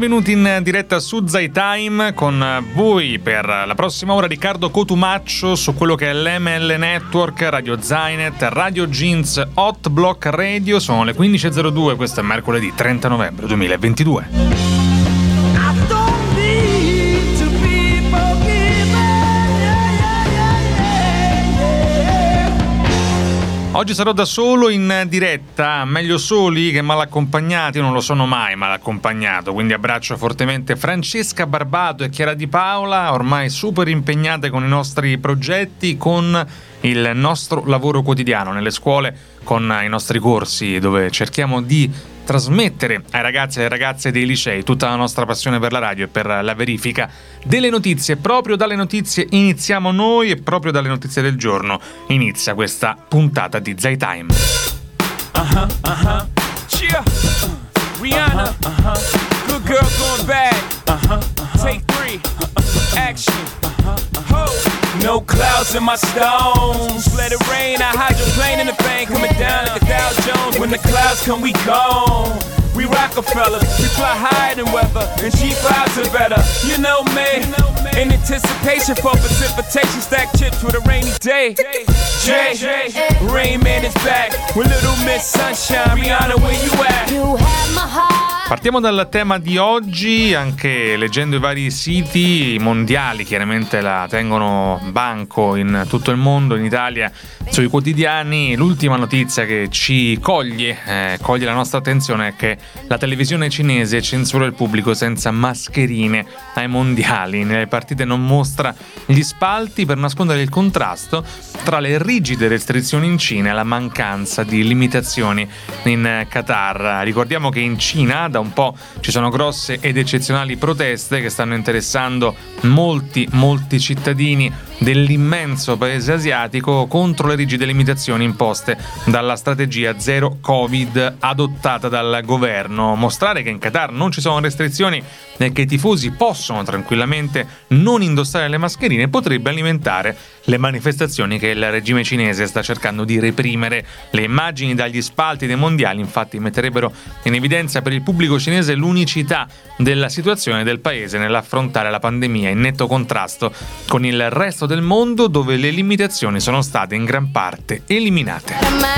benvenuti in diretta su Zai Time. Con voi per la prossima ora Riccardo Cotumaccio su quello che è l'ML Network, Radio Zainet, Radio Jeans, Hot Block Radio. Sono le 15.02, questo è mercoledì 30 novembre 2022. Oggi sarò da solo in diretta, meglio soli che mal accompagnati. Io non lo sono mai mal accompagnato, quindi abbraccio fortemente Francesca Barbato e Chiara Di Paola, ormai super impegnate con i nostri progetti, con il nostro lavoro quotidiano nelle scuole, con i nostri corsi dove cerchiamo di trasmettere ai ragazzi e alle ragazze dei licei tutta la nostra passione per la radio e per la verifica delle notizie. Proprio dalle notizie iniziamo noi e proprio dalle notizie del giorno inizia questa puntata di Zai Time. Rihanna, good girl going bad. Take 3, action. No clouds in my stones. Let it rain, I hydroplane in the bank, coming down like a Dow Jones. When the clouds come, we gone. We Rockefeller, we fly higher than weather, and G5s are better. You know me, in anticipation for precipitation, stack chips with a rainy day. Jay, Rain Man is back with Little Miss Sunshine. Rihanna, where you at? You have my heart. Partiamo dal tema di oggi, anche leggendo i vari siti mondiali, chiaramente la tengono banco in tutto il mondo, in Italia, sui quotidiani. L'ultima notizia che ci coglie la nostra attenzione è che la televisione cinese censura il pubblico senza mascherine ai mondiali. Nelle partite non mostra gli spalti per nascondere il contrasto tra le rigide restrizioni in Cina e la mancanza di limitazioni in Qatar. Ricordiamo che in Cina da un po' ci sono grosse ed eccezionali proteste che stanno interessando molti cittadini dell'immenso paese asiatico contro le rigide limitazioni imposte dalla strategia zero Covid adottata dal governo. Mostrare che in Qatar non ci sono restrizioni e che i tifosi possono tranquillamente non indossare le mascherine potrebbe alimentare le manifestazioni che il regime cinese sta cercando di reprimere. Le immagini dagli spalti dei mondiali infatti metterebbero in evidenza per il pubblico cinese l'unicità della situazione del paese nell'affrontare la pandemia, in netto contrasto con il resto del mondo dove le limitazioni sono state in gran parte eliminate.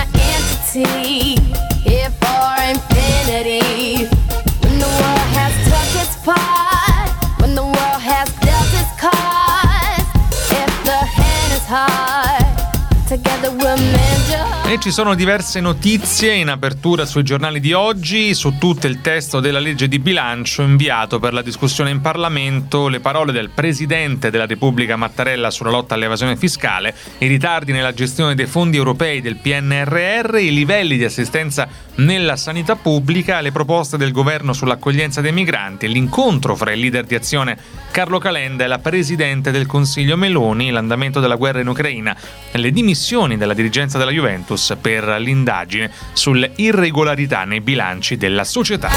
E ci sono diverse notizie in apertura sui giornali di oggi. Su tutto il testo della legge di bilancio inviato per la discussione in Parlamento, le parole del Presidente della Repubblica Mattarella sulla lotta all'evasione fiscale, i ritardi nella gestione dei fondi europei del PNRR, i livelli di assistenza nella sanità pubblica, le proposte del governo sull'accoglienza dei migranti, l'incontro fra il leader di Azione Carlo Calenda e la Presidente del Consiglio Meloni, l'andamento della guerra in Ucraina, le dimissioni della dirigenza della Juventus per l'indagine sulle irregolarità nei bilanci della società.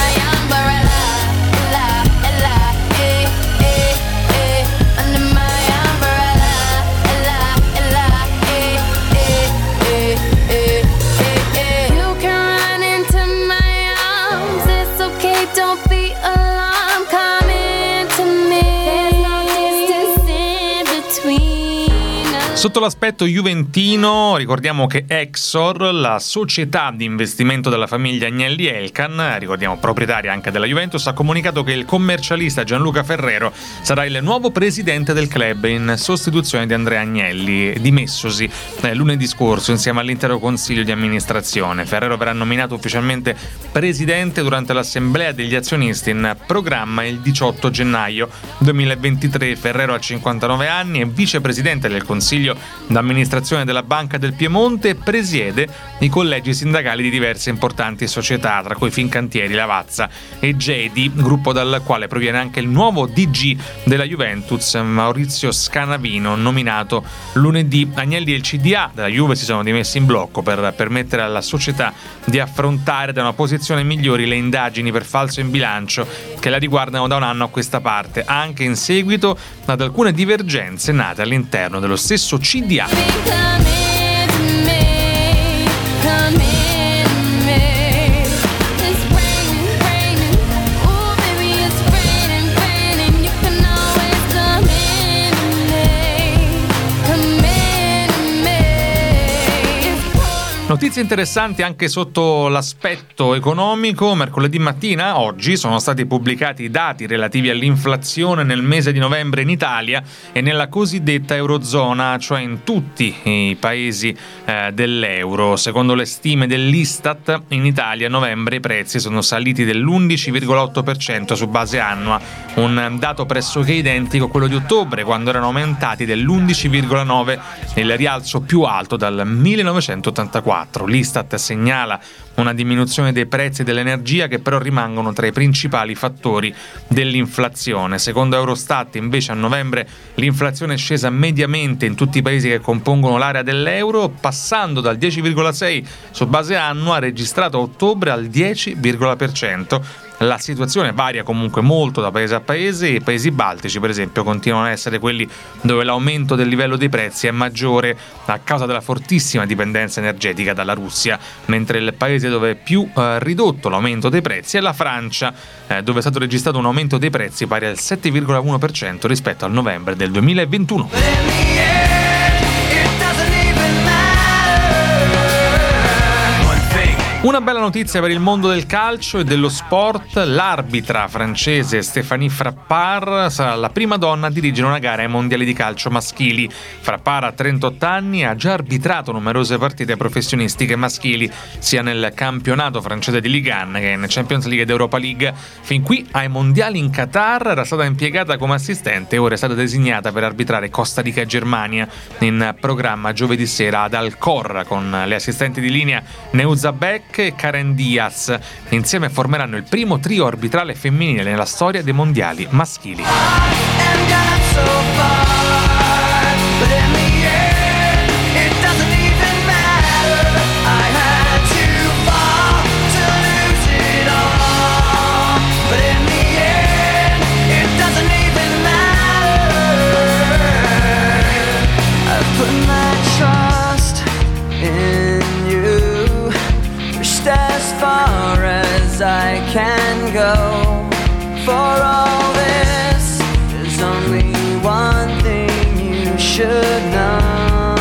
Sotto l'aspetto juventino ricordiamo che Exor, la società di investimento della famiglia Agnelli Elkann, ricordiamo proprietaria anche della Juventus, ha comunicato che il commercialista Gianluca Ferrero sarà il nuovo presidente del club in sostituzione di Andrea Agnelli, dimessosi lunedì scorso insieme all'intero consiglio di amministrazione. Ferrero verrà nominato ufficialmente presidente durante l'assemblea degli azionisti in programma il 18 gennaio 2023. Ferrero ha 59 anni, è vicepresidente del consiglio d'amministrazione della Banca del Piemonte e presiede i collegi sindacali di diverse importanti società, tra cui Fincantieri, Lavazza e Gedi, gruppo dal quale proviene anche il nuovo DG della Juventus, Maurizio Scanavino, nominato lunedì. Agnelli e il CDA della Juve si sono dimessi in blocco per permettere alla società di affrontare da una posizione migliore le indagini per falso in bilancio che la riguardano da un anno a questa parte, anche in seguito ad alcune divergenze nate all'interno dello stesso CDA. Notizie interessanti anche sotto l'aspetto economico. Mercoledì mattina, oggi, sono stati pubblicati i dati relativi all'inflazione nel mese di novembre in Italia e nella cosiddetta Eurozona, cioè in tutti i paesi dell'euro. Secondo le stime dell'Istat, in Italia a novembre i prezzi sono saliti dell'11,8% su base annua, un dato pressoché identico a quello di ottobre, quando erano aumentati dell'11,9%, il rialzo più alto dal 1984. L'Istat segnala una diminuzione dei prezzi dell'energia che però rimangono tra i principali fattori dell'inflazione. Secondo Eurostat, invece, a novembre l'inflazione è scesa mediamente in tutti i paesi che compongono l'area dell'euro, passando dal 10,6% su base annua registrato a ottobre al 10,%. La situazione varia comunque molto da paese a paese. I paesi baltici, per esempio, continuano a essere quelli dove l'aumento del livello dei prezzi è maggiore a causa della fortissima dipendenza energetica dalla Russia, mentre il paese dove è più ridotto l'aumento dei prezzi è la Francia, dove è stato registrato un aumento dei prezzi pari al 7,1% rispetto al novembre del 2021. Una bella notizia per il mondo del calcio e dello sport: l'arbitra francese Stéphanie Frappart sarà la prima donna a dirigere una gara ai mondiali di calcio maschili. Frappart ha 38 anni e ha già arbitrato numerose partite professionistiche maschili, sia nel campionato francese di Ligue 1 che in Champions League ed Europa League. Fin qui ai mondiali in Qatar era stata impiegata come assistente e ora è stata designata per arbitrare Costa Rica e Germania, in programma giovedì sera ad Alcor, con le assistenti di linea Neuzabek e Karen Diaz. Insieme formeranno il primo trio arbitrale femminile nella storia dei mondiali maschili. I can go. For all this, there's only one thing you should know.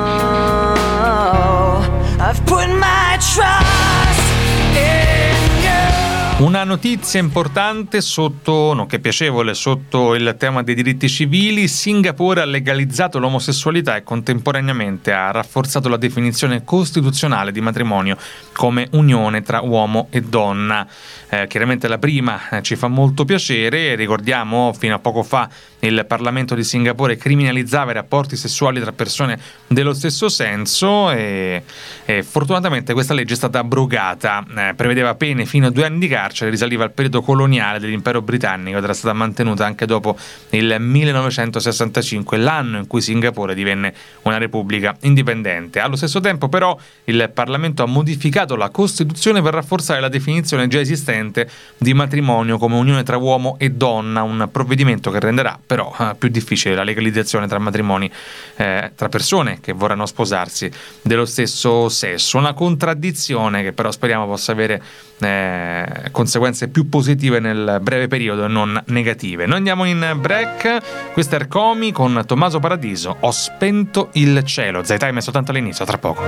I've put my trust in you. Una notizia importante nonché piacevole sotto il tema dei diritti civili: Singapore ha legalizzato l'omosessualità e contemporaneamente ha rafforzato la definizione costituzionale di matrimonio come unione tra uomo e donna. Chiaramente la prima ci fa molto piacere. Ricordiamo, fino a poco fa il Parlamento di Singapore criminalizzava i rapporti sessuali tra persone dello stesso senso e fortunatamente questa legge è stata abrogata. Prevedeva pene fino a 2 anni di carcere, risaliva al periodo coloniale dell'impero britannico ed era stata mantenuta anche dopo il 1965, l'anno in cui Singapore divenne una repubblica indipendente. Allo stesso tempo però il Parlamento ha modificato la Costituzione per rafforzare la definizione già esistente di matrimonio come unione tra uomo e donna, un provvedimento che renderà però più difficile la legalizzazione tra matrimoni tra persone che vorranno sposarsi dello stesso sesso. Una contraddizione che però speriamo possa avere conseguenze più positive nel breve periodo e non negative. Noi andiamo in break. Questo è Ercomi con Tommaso Paradiso, Ho spento il cielo. Zaytime è soltanto all'inizio, tra poco.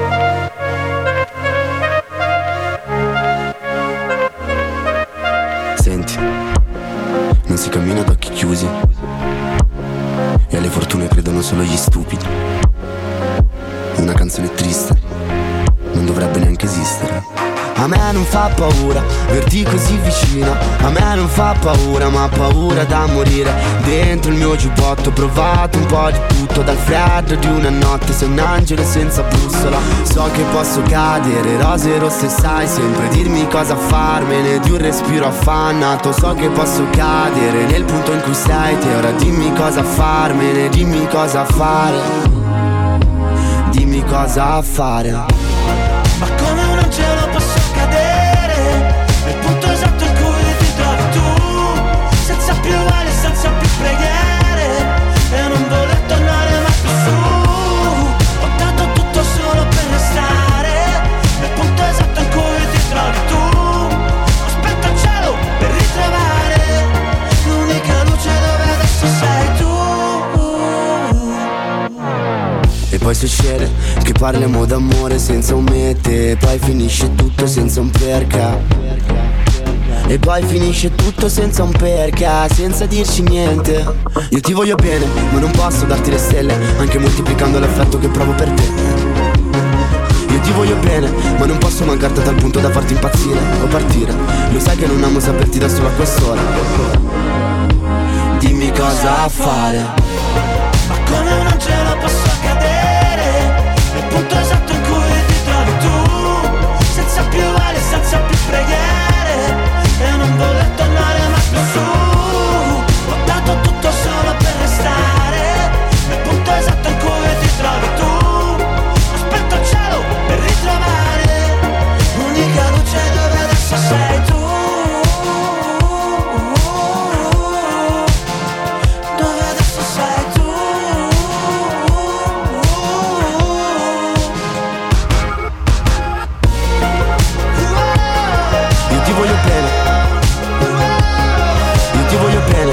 Senti, non si cammina ad occhi chiusi e alle fortune credono solo gli stupidi. Una canzone triste non dovrebbe neanche esistere. A me non fa paura verti così vicino, a me non fa paura, ma paura da morire. Dentro il mio giubbotto ho provato un po' di tutto, dal freddo di una notte sei un angelo senza bussola. So che posso cadere, rose rosse sai sempre dirmi cosa farmene di un respiro affannato. So che posso cadere nel punto in cui sei te, ora dimmi cosa farmene, dimmi cosa fare, dimmi cosa fare. Ma come un angelo posso cadere nel punto esatto in cui ti trovi tu, senza più ali, senza più preghiere, e non voler tornare mai più su. Ho dato tutto solo per restare nel punto esatto in cui ti trovi tu. Aspetto il cielo per ritrovare l'unica luce dove adesso sei tu. E poi succede che parliamo d'amore senza un mete, poi finisce tutto senza un perché. E poi finisce tutto senza un perché, senza dirci niente. Io ti voglio bene, ma non posso darti le stelle, anche moltiplicando l'affetto che provo per te. Io ti voglio bene, ma non posso mancarti a tal punto da farti impazzire o partire. Lo sai che non amo saperti da solo a quest'ora. Dimmi cosa fare. Ma come un angelo posso cadere nel punto esatto in cui ti trovi tu, senza più ali, senza più preghiere, e non voler tornare mai più su. Ho dato tutto solo per restare nel punto esatto in cui ti trovi tu. Aspetto il cielo per ritrovare l'unica luce dove adesso sei tu. Dove adesso sei tu. Io ti voglio bene, io ti voglio bene.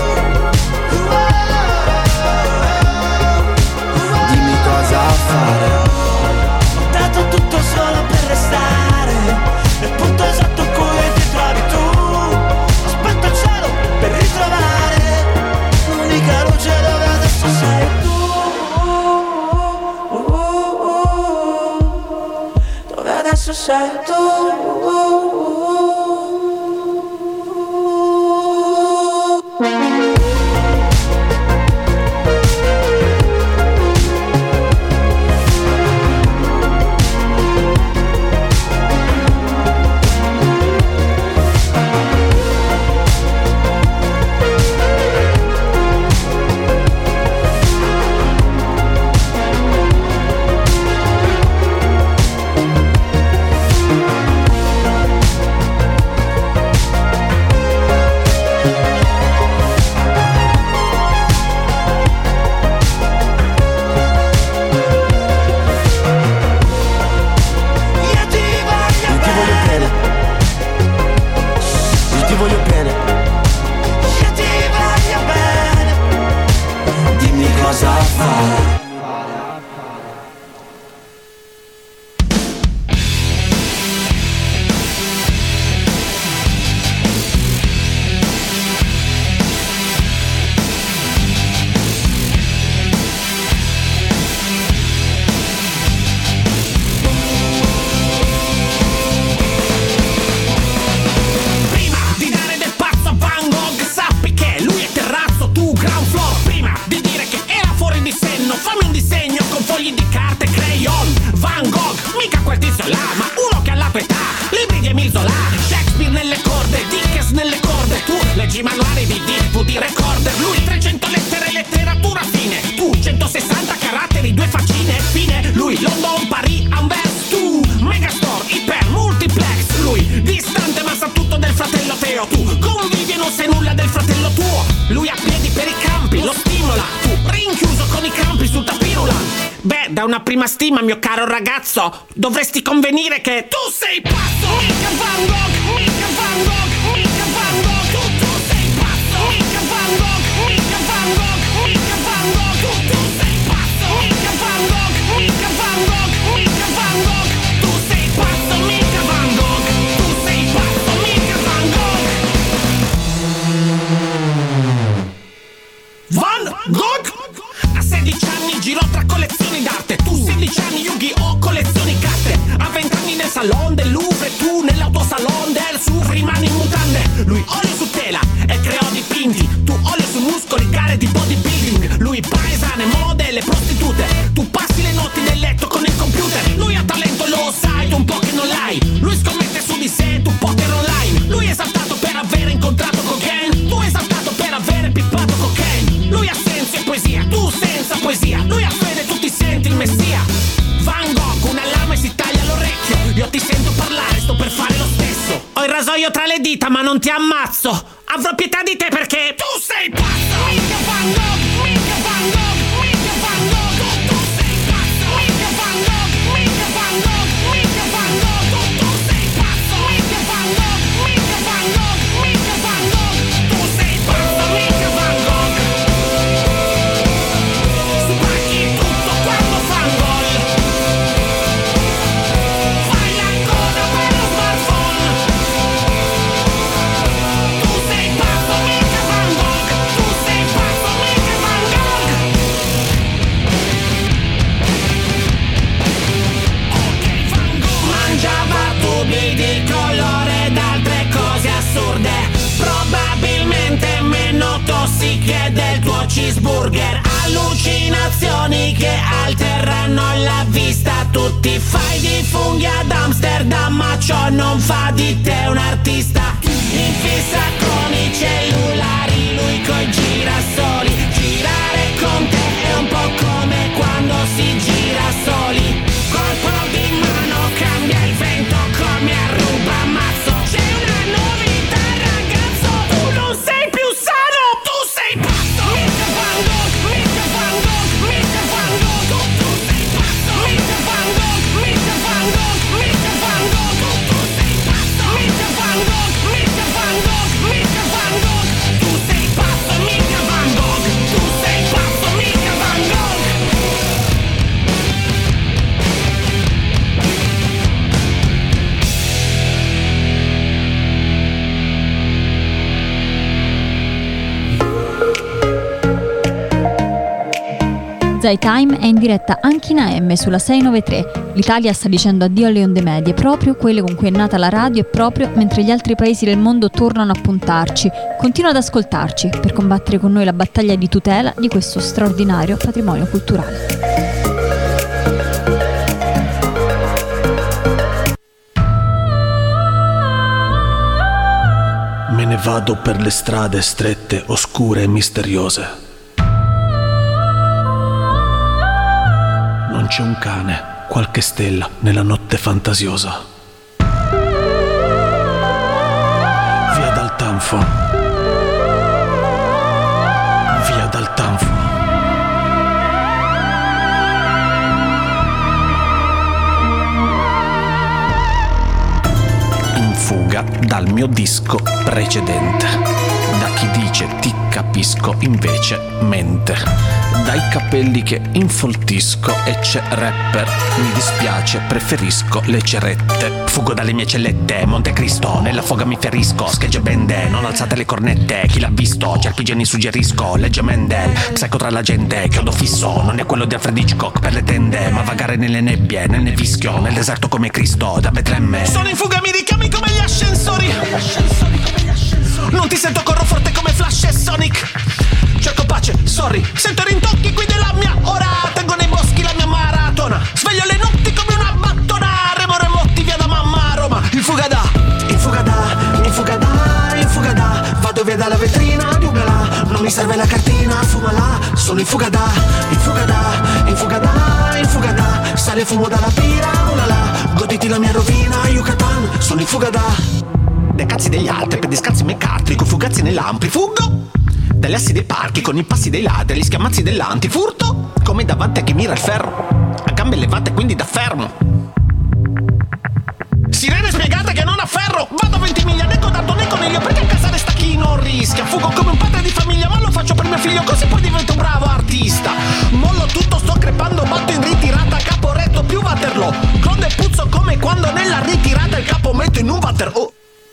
Dimmi cosa fare. Ho dato tutto solo per restare nel punto esatto in cui ti trovi tu. Aspetto il cielo per ritrovare l'unica luce dove adesso sei tu. Dove adesso sei tu. Da una prima stima, mio caro ragazzo, dovresti convenire che tu sei pazzo, mica Van Gogh, mica Van Gogh, mica Van Gogh, tu sei pazzo, mica Van Gogh, mica Van Gogh, mica Van Gogh, tu sei pazzo, mica Van Gogh, mica Van Gogh, mica Van Gogh, tu sei pazzo, mica Van Gogh, tu sei pazzo, mica Van Gogh. Van Gogh? A 16 anni girò tra collezioni d'arte, tu 16 anni Yu-Gi-Oh! Collezioni carte, a 20 anni nel salon del Louvre, tu nell'autosalon del SUV rimani in mutande, lui olio su tela e creò dipinti, tu olio su muscoli, gare di bodybuilding, lui paesane, mode e le prostitute, tu passi le notti nel letto con il computer, lui ha talento, lo sai, tu un po' che non l'hai, lui scommette su di sé, tu poker online, lui è esaltato per aver incontrato cocaine, tu esaltato per aver pippato cocaine, lui ha senso e poesia, tu senza poesia, lui ha fede, tu ti senti il messia. Van Gogh, una lama e si taglia l'orecchio, io ti sento parlare, sto per fare lo stesso, ho il rasoio tra le dita ma non ti ammazzo, avrò pietà di te perché tu sei pazzo, mica Van Gogh, mica Van Gogh, mica Van Gogh, tu sei pazzo, mica Van Gogh, mica Van Gogh, mica Van Gogh, tu sei pazzo, mica Van Gogh, mica Van Gogh, mica Van Gogh, tu sei pazzo, mica Van Gogh. Spacchi tutto quando Van Gogh Ti fai di funghi ad Amsterdam, ma ciò non fa di te un artista. In fissa con i cellulari, lui coi girasoli. Girare con te è un po' come quando si gira soli. Colpo di mano cambia il vento come a ruba mazzo. C'è una novità ragazzo, tu non sei più sano, tu sei pazzo. Mica Van Gogh, mica Van Gogh, mica Van Gogh, tu sei pazzo. Mica Van Gogh, mica Van Gogh, mica Van Gogh, tu sei pazzo. Mica Van Gogh, mica Van Gogh, mica Van Gogh, tu sei pazzo. Mica Van Gogh, tu sei pazzo, mica Van Gogh. Zaytime è in diretta anche in AM sulla 693. L'Italia sta dicendo addio alle onde medie, proprio quelle con cui è nata la radio e proprio mentre gli altri paesi del mondo tornano a puntarci. Continua ad ascoltarci per combattere con noi la battaglia di tutela di questo straordinario patrimonio culturale. Me ne vado per le strade strette, oscure e misteriose. Non c'è un cane, qualche stella nella notte fantasiosa. Via dal tanfo. Via dal tanfo. In fuga dal mio disco precedente. Da chi dice ti capisco invece mente. Dai capelli che infoltisco e c'è rapper. Mi dispiace, preferisco le cerette. Fugo dalle mie cellette, Montecristo. Nella foga mi ferisco, schegge bende. Non alzate le cornette, chi l'ha visto? Cerpigeni suggerisco, legge Mendel. Psycho tra la gente, chiodo fisso. Non è quello di Alfred Hitchcock per le tende, ma vagare nelle nebbie, nel nevischio. Nel deserto come Cristo, da Betlemme. Sono in fuga, mi richiami come gli ascensori. Non ti sento, corro forte come Flash e Sonic. Cerco pace, sorry, sento rintocchi qui della mia ora. Tengo nei boschi la mia maratona. Sveglio le notti come una battona. Remo remotti via da mamma a Roma. In fuga da, in fuga da, in fuga da, in fuga da. Vado via dalla vetrina di un galà. Non mi serve la cartina, fumala. Sono in fuga da, in fuga da, in fuga da, in fuga da. Sale fumo dalla pira, ulala. Goditi la mia rovina, Yucatan. Sono in fuga da. Dei cazzi degli altri, per discazzi meccatri, con fugazzi nell'ampli, fuggo dagli assi dei parchi, con i passi dei ladri, gli schiamazzi dell'antifurto, come davanti a chi mira il ferro, a gambe levate quindi da fermo. Sirene spiegate che non ha ferro, vado a 20 miglia, né codardo né coniglio, perché a casa resta chi non rischia. Fugo come un padre di famiglia, ma lo faccio per mio figlio, così poi divento un bravo artista. Mollo tutto, sto crepando, batto in ritirata, capo retto più Waterloo. Gronde e puzzo come quando nella ritirata il capo metto in un Waterloo.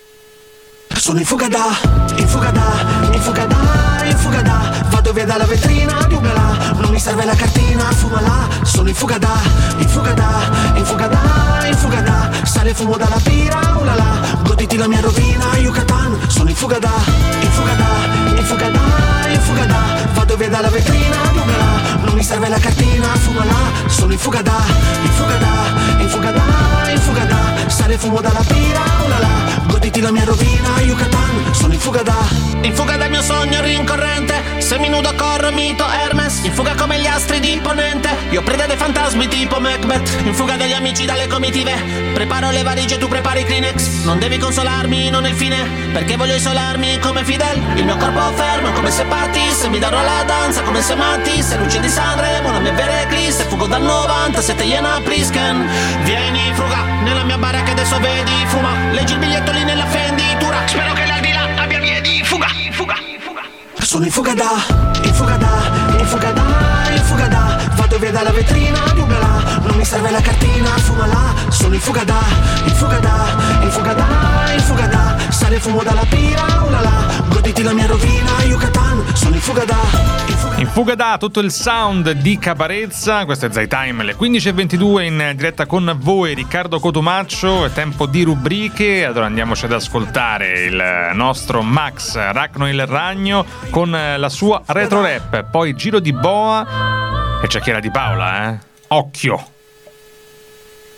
Sono in fuga da, in fuga da, in fuga da, in fuga da. Vado via dalla vetrina di un galà. Non mi serve la cartina, fumala. Sono in fuga da, in fuga da, in fuga da, in fuga da. Sale fumo dalla pira, ulala. Goditi la mia rovina, Yucatan. Sono in fuga da, in fuga da, in fuga da, in fuga da. Vado via dalla vetrina di un galà. Non mi serve la cartina, fumala. Sono in fuga da, in fuga da, in fuga da, in fuga da. Sale fumo dalla pira, ulala. Goditi la mia rovina, Yucatan. Sono in fuga dal mio sogno rincorrente. Seminudo corro, mito Hermes. In fuga come gli astri di imponente. Io preda dei fantasmi tipo Macbeth. In fuga dagli amici, dalle comitive. Preparo le valigie, tu prepari Kleenex. Non devi consolarmi, non è il fine, perché voglio isolarmi come Fidel. Il mio corpo fermo come se partisse. Mi darò la danza come se Matisse. Luce di Sanremo, non mi avere eclisse. Fugo dal 97 Iena Prisken. Vieni in fuga nella mia barra che adesso vedi fuma. Leggi il biglietto lì nella fenditura. Spero che l'aldilà abbia vie di fuga, fuga, fuga. Sono in fuga da, in fuga da, in fuga da, in fuga da. Vado via dalla vetrina di un galà. Non mi serve la cartina, fumala. Sono in fuga da, in fuga da, in fuga da, in fuga da. Sale fumo dalla pira, ulala. Goditi la mia rovina, Yucatan. Sono in fuga da, in fuga da, tutto il sound di Caparezza. Questo è Zaytime, le 15:22 in diretta con voi, Riccardo Cotumaccio. È tempo di rubriche, allora andiamoci ad ascoltare il nostro Max Racno il Ragno con la sua retro rap, poi giro di boa e c'è Chiara Di Paola, occhio.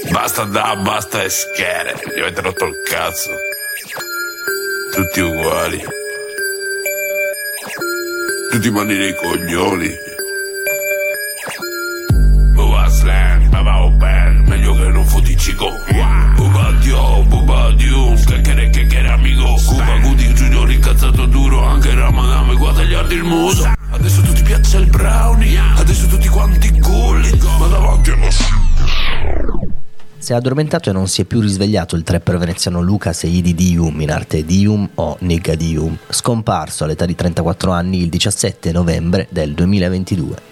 Basta e schiere. Gli avete rotto il cazzo. Tutti uguali. Tutti mani nei coglioni. Slam, baba open, meglio che non fotti cico. Bubadio, che amigo. Cuba Goody Junior incazzato duro, anche Ramadame, guadagliardi il muso. Adesso tu ti piace il brownie, adesso tutti quanti gulli, ma davanti alla Si è addormentato e non si è più risvegliato il trapper veneziano Luca Seidi Dium, in arte Dium o Nigga Dium, scomparso all'età di 34 anni il 17 novembre del 2022.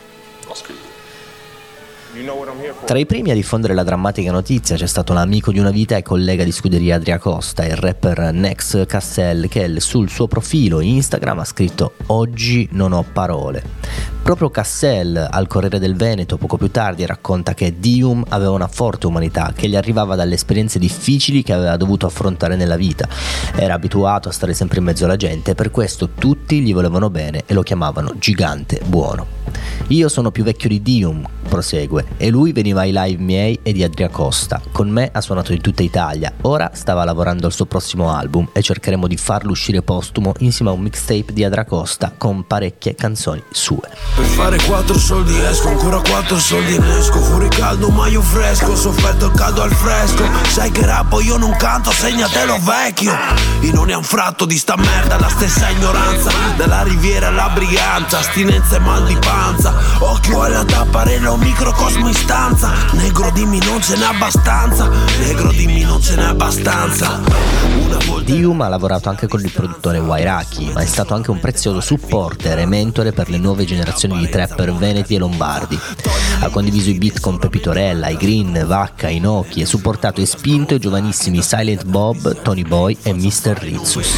Tra i primi a diffondere la drammatica notizia c'è stato l'amico di una vita e collega di scuderia Adria Costa, il rapper Nex Cassel, che sul suo profilo Instagram ha scritto "Oggi non ho parole". Proprio Cassel al Corriere del Veneto poco più tardi racconta che Dium aveva una forte umanità che gli arrivava dalle esperienze difficili che aveva dovuto affrontare nella vita. Era abituato a stare sempre in mezzo alla gente e per questo tutti gli volevano bene e lo chiamavano gigante buono. Io sono più vecchio di Dium, prosegue, e lui veniva ai live miei e di Adria Costa. Con me ha suonato in tutta Italia, ora stava lavorando al suo prossimo album e cercheremo di farlo uscire postumo insieme a un mixtape di Adria Costa con parecchie canzoni sue. Per fare 4 soldi esco, ancora 4 soldi ne esco. Fuori caldo ma io fresco, sofferto il caldo al fresco. Sai che rappo io non canto, segnatelo vecchio. Io non è un fratto di sta merda, la stessa ignoranza. Dalla Riviera alla Brianza, astinenza e mal di panza. Occhio alla tapparella, un microcosmo in stanza. Negro dimmi non ce n'è abbastanza, negro dimmi non ce n'è abbastanza. Dium ha lavorato anche con il produttore Wairaki, ma è stato anche un prezioso supporter e mentore per le nuove generazioni di trapper veneti e lombardi. Ha condiviso i beat con Pepitorella, i Green, Vacca, Inoki e supportato e spinto i giovanissimi Silent Bob, Tony Boy e Mr. Ritzus.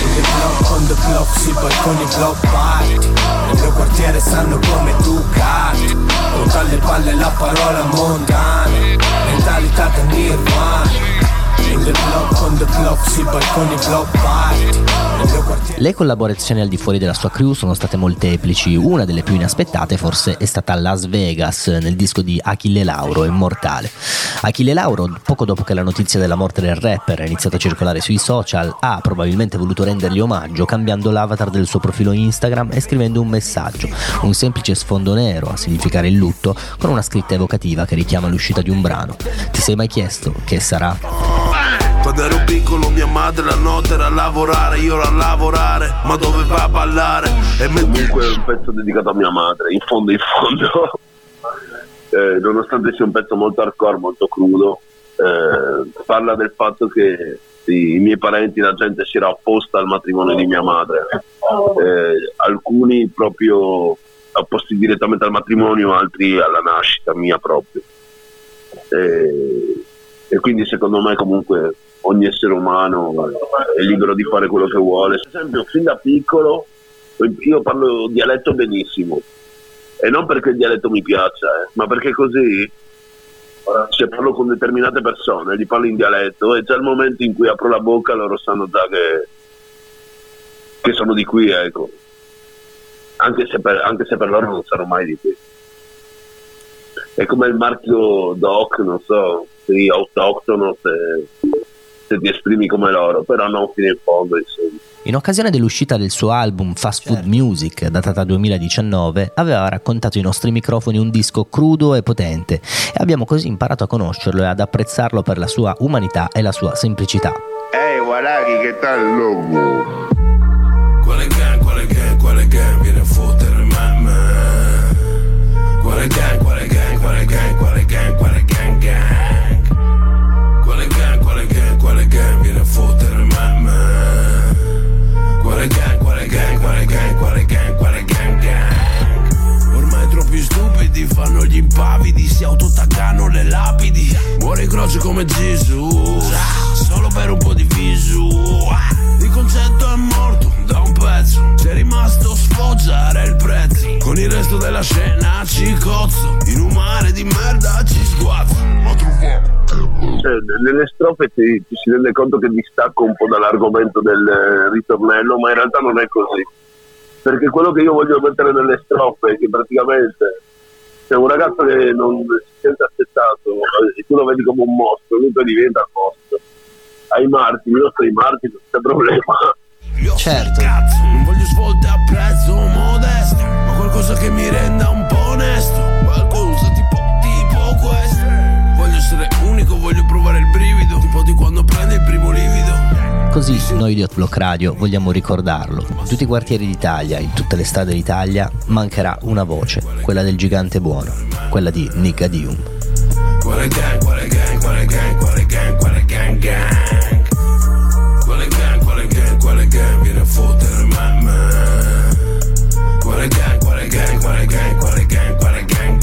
Nel mio quartiere sanno come tu cadi, con alle palle la parola mondana, mentalità da Nirvana. Le collaborazioni al di fuori della sua crew sono state molteplici, una delle più inaspettate forse è stata Las Vegas nel disco di Achille Lauro, Immortale. Achille Lauro, poco dopo che la notizia della morte del rapper è iniziata a circolare sui social, ha probabilmente voluto rendergli omaggio cambiando l'avatar del suo profilo Instagram e scrivendo un messaggio, un semplice sfondo nero a significare il lutto con una scritta evocativa che richiama l'uscita di un brano. Ti sei mai chiesto che sarà? Quando ero piccolo mia madre la notte era a lavorare, io ero a lavorare, ma dove va a ballare? E comunque è un pezzo dedicato a mia madre, in fondo nonostante sia un pezzo molto hardcore, molto crudo, parla del fatto che i miei parenti, la gente si era opposta al matrimonio di mia madre, alcuni proprio opposti direttamente al matrimonio, altri alla nascita mia proprio, e quindi secondo me comunque ogni essere umano è libero di fare quello che vuole. Per esempio, fin da piccolo io parlo dialetto benissimo, e non perché il dialetto mi piaccia, ma perché così se parlo con determinate persone gli parlo in dialetto e già il momento in cui apro la bocca loro sanno già che sono di qui, ecco, anche se per loro non sarò mai di qui. È come il marchio DOC, non so, sei autoctono se ti esprimi come loro, però non fino in fondo, insomma. In occasione dell'uscita del suo album Fast Food Music, datata 2019, aveva raccontato ai nostri microfoni un disco crudo e potente e abbiamo così imparato a conoscerlo e ad apprezzarlo per la sua umanità e la sua semplicità. Ehi, Waraki, che tal logo? Quale gang viene a fottere me? Quale gang? Quale gang viene a fottere me? Quale gang? Ormai troppi stupidi fanno gli impavidi, si autotaggano le lapidi. Muore croce come Gesù, solo per un po' di visu. Il concetto è morto da un pezzo, c'è rimasto sfoggiare il prezzo. Con il resto della scena ci cozzo, in un mare di merda ci sguazzo. Ma trovato. Nelle strofe ci si rende conto che distacco un po' dall'argomento del ritornello, ma in realtà non è così, perché quello che io voglio mettere nelle strofe è che praticamente C'è un ragazzo che non si sente accettato e tu lo vedi come un mostro, lui poi diventa il mostro. Ai martiri, io sto ai martiri, non c'è problema. Certo. Non voglio svolte a prezzo modesto, ma qualcosa che mi renda un po' onesto. Qualcosa tipo questo. Voglio essere unico, voglio provare il brivido, tipo di quando prende il primo livido. Così noi di Hot Block Radio vogliamo ricordarlo. In tutti i quartieri d'Italia, in tutte le strade d'Italia, mancherà una voce, quella del gigante buono, quella di Nigadium. Quale gang, quale gang, quale gang, quale gang, quale gang, gang. Quale gang, quale gang, quale gang, viene a fottere me. Quale gang, quale gang, quale gang, quale gang, quale gang,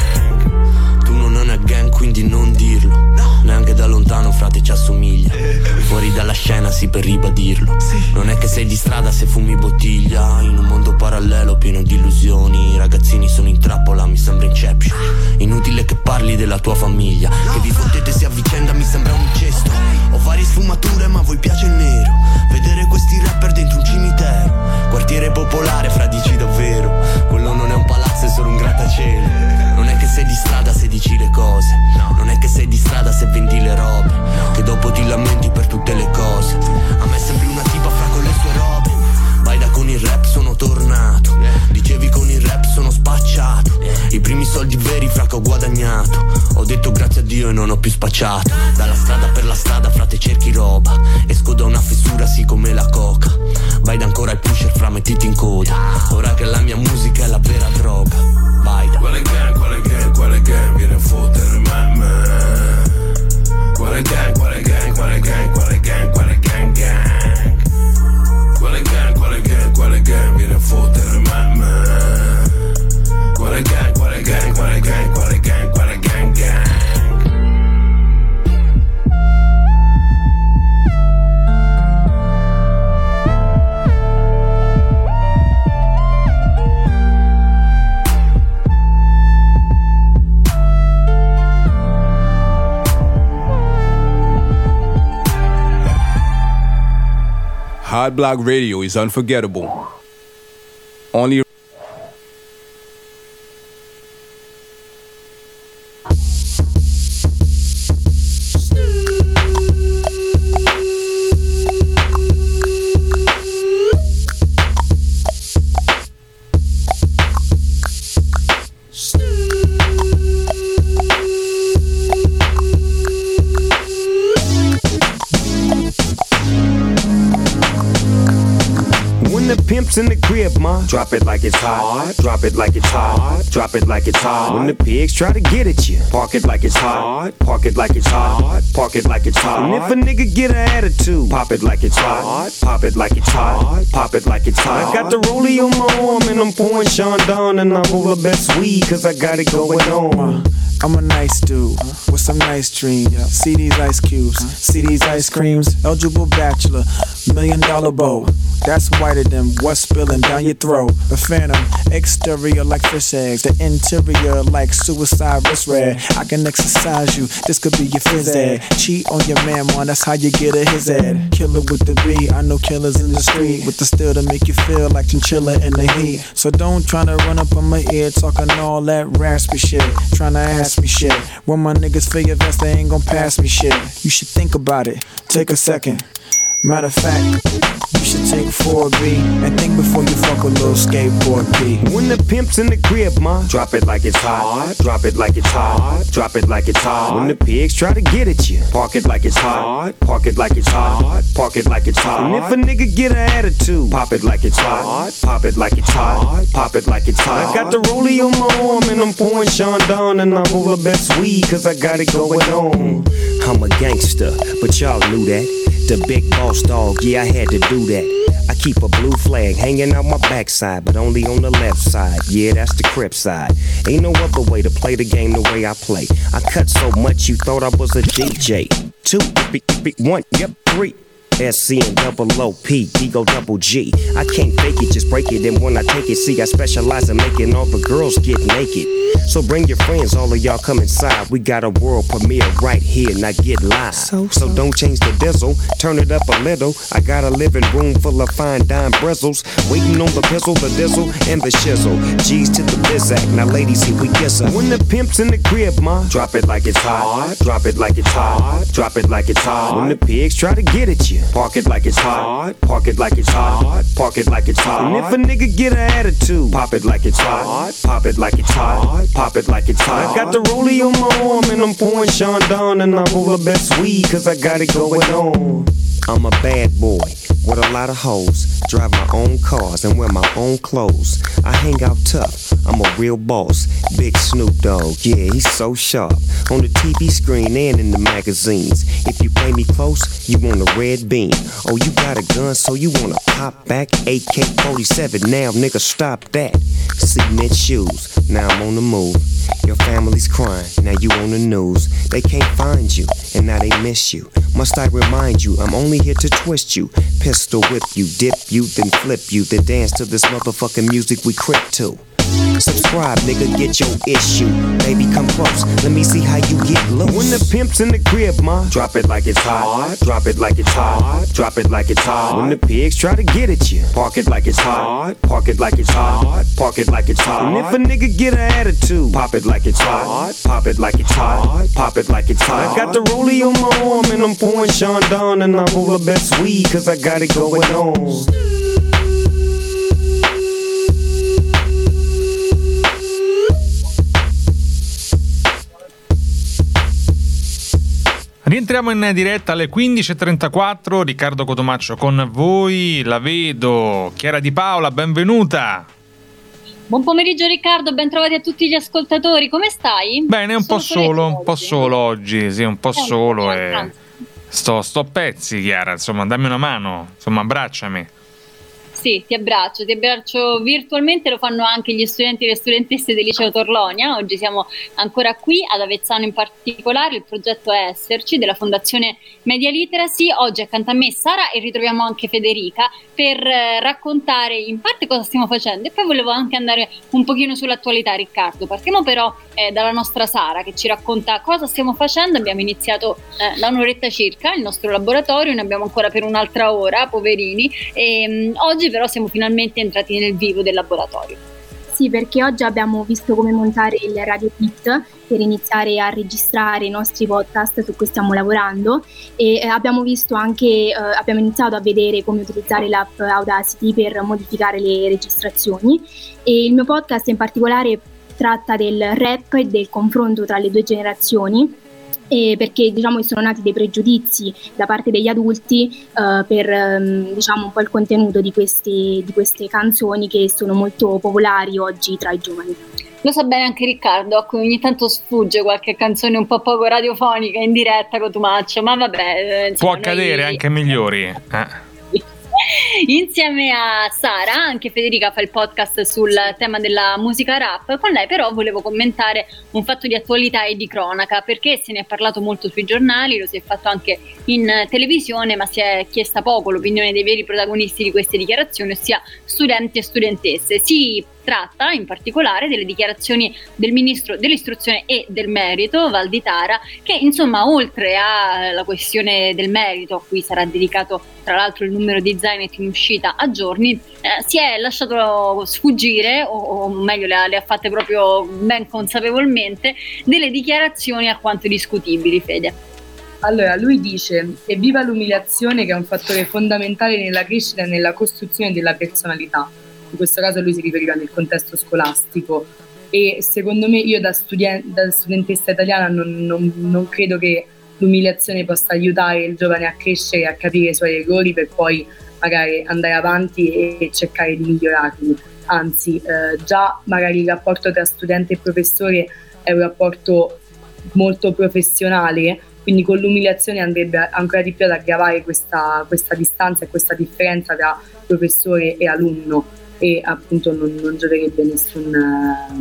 gang. Tu non hai una gang, quindi non dirlo. Neanche da lontano, frate, ci assomiglia. Fuori dalla scena, sì, per ribadirlo. Non è che sei di strada se fumi bottiglia. In un mondo parallelo pieno di illusioni. I ragazzini sono in trappola, mi sembra Inception. Inutile che parli della tua famiglia. Che vi fottete se a vicenda mi sembra un incesto. Ho varie sfumature ma a voi piace il nero. Vedere questi rapper dentro un cimitero. Quartiere popolare, fra dici davvero. Quello non è un palazzo, è solo un grattacielo. Non è che sei di strada se dici le cose. Non è che sei di strada se vendi le robe. Che dopo ti lamenti per tutte le cose. A me sembri una tipa fra con le sue robe. Vai da con il rap sono tornato. Dicevi con il rap sono spacciato. I primi soldi veri fra che ho guadagnato. Ho detto grazie a Dio e non ho più spacciato. Dalla strada per la strada frate cerchi roba. Esco da una fessura sì come la coca. Vai da ancora il pusher fra mettiti in coda. Ora che la mia musica è la vera droga. Vai da quale gang, quale gang, quale gang, viene a fottere me. Quale gang, quale gang, quale gang, quale gang, quale gang, gang. Quale gang, quale gang, quale gang, viene a fottere me. Quale gang, quale gang, quale gang, quale gang, quale gang, gang. Hot Block Radio is unforgettable. Only In the crib, ma. Drop it like it's hot. Drop it like it's hot. Drop it like it's hot. When the pigs try to get at you, park it like it's hot. Park it like it's hot. Park it like it's hot. And if a nigga get an attitude, pop it like it's hot. Pop it like it's hot. Pop it like it's hot. I got the rollie on my arm and I'm pouring Sean Don and I roll the best weed cause I got it going on. I'm a nice dude with some nice dreams. See these ice cubes, see these ice creams. Eligible bachelor, $1 million bow. That's whiter than what's spilling down your throat. The phantom, exterior like fish eggs, the interior like suicide wrist red. I can exercise you, this could be your phys ed. Cheat on your man, man, that's how you get a his ed. Killer with the B, I know killers in the street with the steel to make you feel like chinchilla in the heat. So don't try to run up on my ear talking all that raspy shit, trying to ask me shit. When my niggas feel your vest, they ain't gon' pass me shit. You should think about it, take a second. Matter of fact, you should take 4B and think before you fuck a little skateboard B. When the pimp's in the crib, ma, drop it like it's hot. Drop it like it's hot. Drop it like it's hot. When the pigs try to get at you, park it like it's hot. Park it like it's hot. Park it like it's hot. And if a nigga get an attitude, pop it like it's hot. Pop it like it's hot. Pop it like it's hot. I got the rollie on my arm and I'm pouring Sean Don and I roll the best weed cause I got it going on. I'm a gangster, but y'all knew that. The big boss dog, yeah, I had to do that. I keep a blue flag hanging out my backside, but only on the left side. Yeah, that's the Crip side. Ain't no other way to play the game the way I play. I cut so much you thought I was a DJ. 2, 1, yep, 3. SC and double OP, Digo double G. I can't fake it, just break it. And when I take it, see, I specialize in making all the girls get naked. So bring your friends, all of y'all come inside. We got a world premiere right here, now get live. So don't change the diesel, turn it up a little. I got a living room full of fine dime bristles, waiting on the pistol, the dizzle, and the shizzle. G's to the bizac, now ladies, here we kiss her. When the pimp's in the crib, ma, drop it like it's hot. Drop it like it's hot. Drop it like it's hot. When the pigs try to get at you, park it like it's hot. Park it like it's hot. Park it like it's hot. And if a nigga get an attitude, pop it like it's hot. Pop it like it's hot. Pop it like it's hot. I got the rollie on my arm and I'm pouring Sean down, and I roll the best weed cause I got it going on. I'm a bad boy with a lot of hoes, drive my own cars and wear my own clothes. I hang out tough, I'm a real boss. Big Snoop Dogg, yeah, he's so sharp. On the TV screen and in the magazines. If you play me close, you want a red beam. Oh, you got a gun, so you wanna pop back? AK-47, now nigga stop that. Cement shoes, now I'm on the move. Your family's crying, now you on the news. They can't find you, and now they miss you. Must I remind you, I'm only here to twist you. Pistol whip you, dip you, then flip you. Then dance to this motherfucking music we crip to. Subscribe, nigga, get your issue. Baby, come close, let me see how you get loose. When the pimp's in the crib, ma, drop it like it's hot. Drop it like it's hot. Drop it like it's hot. When the pigs try to get at you, park it like it's hot. Park it like it's hot. Park it like it's hot. And if a nigga get an attitude, pop it like it's hot. Pop it like it's hot. Pop it like it's hot. I got the rollie on my arm and I'm pouring Sean down, and I roll the best weed cause I got it going on. Rientriamo in diretta alle 15.34, Riccardo Cotomaccio con voi, la vedo, Chiara Di Paola, benvenuta. Buon pomeriggio Riccardo, ben trovati a tutti gli ascoltatori, come stai? Bene, un po' solo oggi, sì, un po' solo e sto a pezzi, Chiara, insomma, dammi una mano, insomma, abbracciami. Sì, ti abbraccio virtualmente, lo fanno anche gli studenti e le studentesse del liceo Torlonia. Oggi siamo ancora qui ad Avezzano in particolare, il progetto è Esserci della Fondazione Media Literacy. Oggi accanto a me Sara e ritroviamo anche Federica per raccontare in parte cosa stiamo facendo, e poi volevo anche andare un pochino sull'attualità, Riccardo. Partiamo però dalla nostra Sara che ci racconta cosa stiamo facendo. Abbiamo iniziato da un'oretta circa il nostro laboratorio, ne abbiamo ancora per un'altra ora, poverini, e oggi però siamo finalmente entrati nel vivo del laboratorio. Sì, perché oggi abbiamo visto come montare il Radio Kit per iniziare a registrare i nostri podcast su cui stiamo lavorando, e abbiamo visto anche, abbiamo iniziato a vedere come utilizzare l'app Audacity per modificare le registrazioni, e il mio podcast in particolare tratta del rap e del confronto tra le due generazioni. Perché diciamo sono nati dei pregiudizi da parte degli adulti per diciamo un po' il contenuto di queste canzoni che sono molto popolari oggi tra i giovani. Lo sa bene anche Riccardo, a cui ogni tanto sfugge qualche canzone un po' poco radiofonica in diretta con Cotomaccio, ma vabbè, può accadere anche migliori. Insieme a Sara anche Federica fa il podcast sul tema della musica rap. Con lei però volevo commentare un fatto di attualità e di cronaca, perché se ne è parlato molto sui giornali, lo si è fatto anche in televisione, ma si è chiesta poco l'opinione dei veri protagonisti di queste dichiarazioni, ossia studenti e studentesse. Si tratta in particolare delle dichiarazioni del ministro dell'istruzione e del merito Valditara, che insomma, oltre alla questione del merito, a cui sarà dedicato tra l'altro il numero di Zainet in uscita a giorni, si è lasciato sfuggire, o meglio le ha fatte proprio ben consapevolmente, delle dichiarazioni alquanto discutibili. Fede. Allora, lui dice: evviva l'umiliazione, che è un fattore fondamentale nella crescita e nella costruzione della personalità. In questo caso lui si riferiva nel contesto scolastico, e secondo me, io da studentessa italiana non credo che l'umiliazione possa aiutare il giovane a crescere e a capire i suoi errori per poi magari andare avanti e cercare di migliorarli. Anzi, già magari il rapporto tra studente e professore è un rapporto molto professionale, quindi con l'umiliazione andrebbe ancora di più ad aggravare questa distanza e questa differenza tra professore e alunno, e appunto non gioverebbe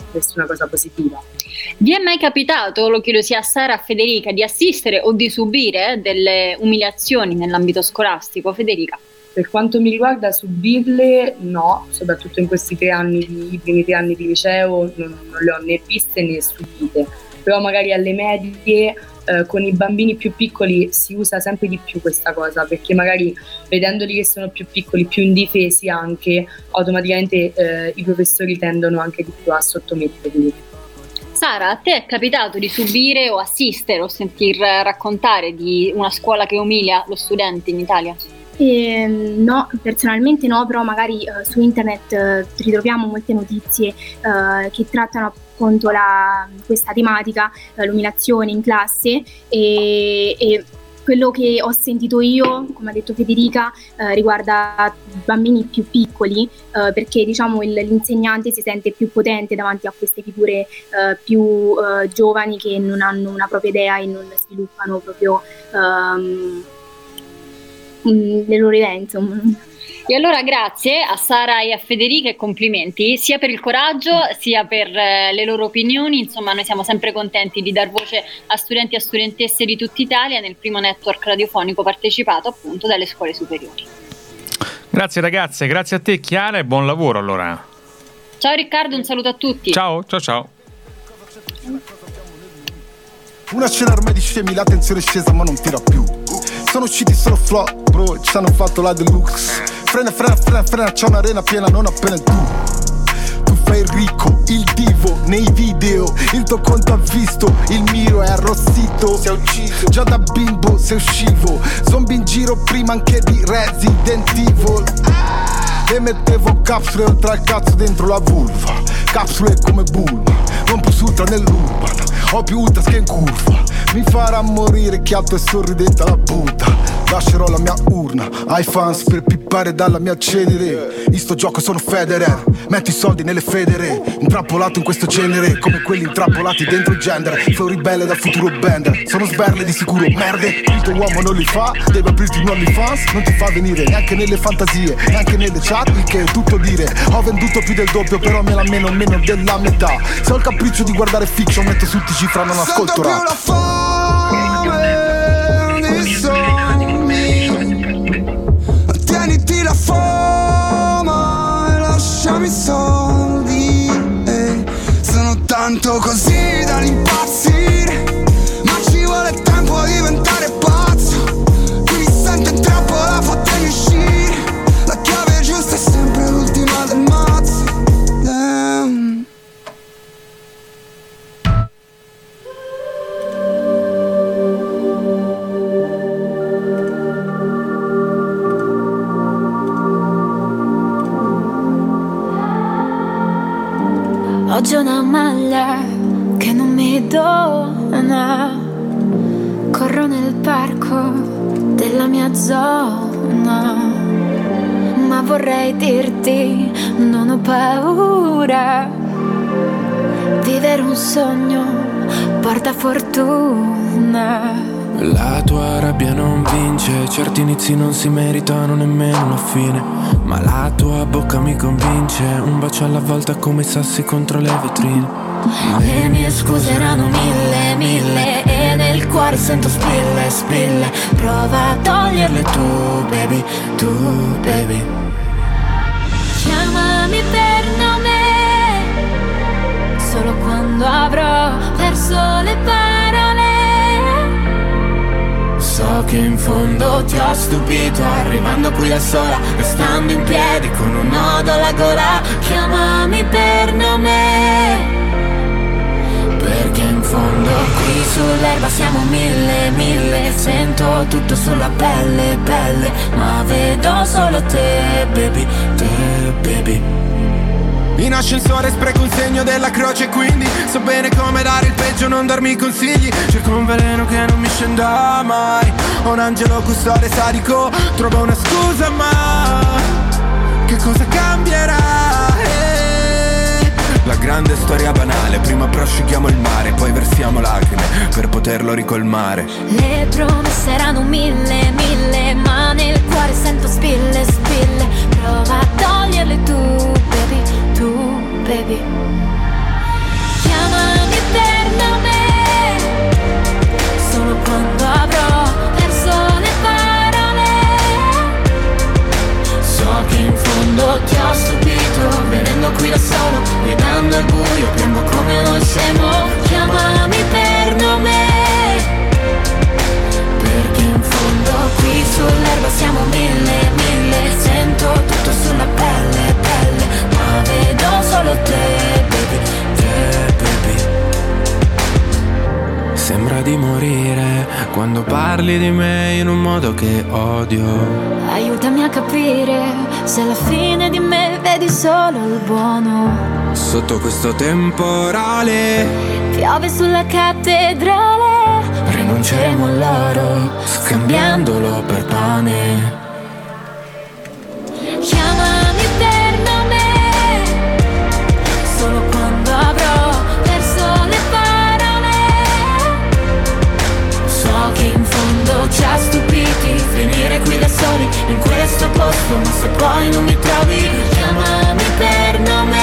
nessuna cosa positiva. Vi è mai capitato, lo chiedo sia a Sara e a Federica, di assistere o di subire delle umiliazioni nell'ambito scolastico? Federica? Per quanto mi riguarda, subirle no, soprattutto in questi 3 anni, i primi 3 anni di liceo non le ho né viste né subite, però magari alle medie con i bambini più piccoli si usa sempre di più questa cosa, perché magari vedendoli che sono più piccoli, più indifesi anche, automaticamente i professori tendono anche di più a sottometterli. Sara, a te è capitato di subire o assistere o sentir raccontare di una scuola che umilia lo studente in Italia? No, personalmente no, però magari su internet ritroviamo molte notizie che trattano appunto questa tematica, l'umiliazione in classe, e quello che ho sentito io, come ha detto Federica, riguarda bambini più piccoli, perché diciamo l'insegnante si sente più potente davanti a queste figure più giovani che non hanno una propria idea e non sviluppano proprio le loro idee, insomma. E allora grazie a Sara e a Federica e complimenti sia per il coraggio sia per le loro opinioni. Insomma, noi siamo sempre contenti di dar voce a studenti e a studentesse di tutta Italia nel primo network radiofonico partecipato appunto dalle scuole superiori. Grazie ragazze, grazie a te Chiara e buon lavoro allora. Ciao Riccardo, un saluto a tutti. Ciao, ciao ciao. Una scena ormai di scemi, la tensione è scesa ma non tira più. Sono usciti solo flop, bro, ci hanno fatto la deluxe. Frena, c'è un'arena piena non appena tu. Tu fai il ricco, il divo, nei video, il tuo conto ha visto, il mio è arrossito. Sei ucciso, già da bimbo sei uscivo. Zombie in giro prima anche di Resident Evil. E mettevo capsule oltre al cazzo dentro la vulva. Capsule come Bulma, non più sutra nell'urban. Ho più ultras che in curva. Mi farà morire chi alto e sorridente alla butta. Lascerò la mia urna ai fans per pippare dalla mia cenere. In sto gioco sono Federer, metto i soldi nelle federe. Intrappolato in questo genere, come quelli intrappolati dentro il gender. Sono ribelle dal futuro bender, sono sberle di sicuro merde. Il tuo uomo non li fa, deve aprirti un OnlyFans. Non ti fa venire neanche nelle fantasie, neanche nelle chat, il che è tutto dire. Ho venduto più del doppio, però me la meno della metà. Se ho il capriccio di guardare fiction, metto su cifra, non ascolto rap. Sento più la fame di sogni. Tieniti la fama e lasciami i soldi. Sono tanto così da impazzire, ma ci vuole tempo a diventare pazzo. Chi mi sente in trappola fatemi uscire. La chiave giusta è sempre l'ultima del mazzo. Oggi ho una maglia che non mi dona. Corro nel parco della mia zona, ma vorrei dirti non ho paura. Vivere un sogno porta fortuna. La tua rabbia non vince, certi inizi non si meritano nemmeno una fine. Ma la tua bocca mi convince, un bacio alla volta come i sassi contro le vetrine. Le mie scuse erano mille e nel cuore sento spille. Prova a toglierle tu, baby. Chiamami per nome, solo quando avrò perso le parole. So che in fondo ti ho stupito, arrivando qui da sola, restando in piedi con un nodo alla gola. Chiamami per nome, perché in fondo qui sull'erba siamo mille. Sento tutto sulla pelle, ma vedo solo te, baby. In ascensore spreco un segno della croce, quindi so bene come dare il peggio, non darmi consigli. Cerco un veleno che non mi scenda mai. Ho un angelo custode sadico, trovo una scusa, ma che cosa cambierà? La grande storia banale, prima prosciughiamo il mare, poi versiamo lacrime per poterlo ricolmare. Le promesse erano mille, ma nel cuore sento spille. Prova a toglierle tu, baby. da solo, guidando al buio, piombo come noi siamo. Chiamami per nome, perché in fondo qui sull'erba siamo mille, mille. Sento tutto sulla pelle, pelle, ma vedo solo te, baby, te, baby. Sembra di morire quando parli di me in un modo che odio. Aiutami a capire se alla fine di me vedi solo il buono. Sotto questo temporale piove sulla cattedrale, rinunceremo all'oro scambiandolo per pane. Chiamami per nome, solo quando avrò perso le parole. So che in fondo ci ha stupiti venire qui da soli in questo posto, ma se poi non mi trovi, chiamami per nome,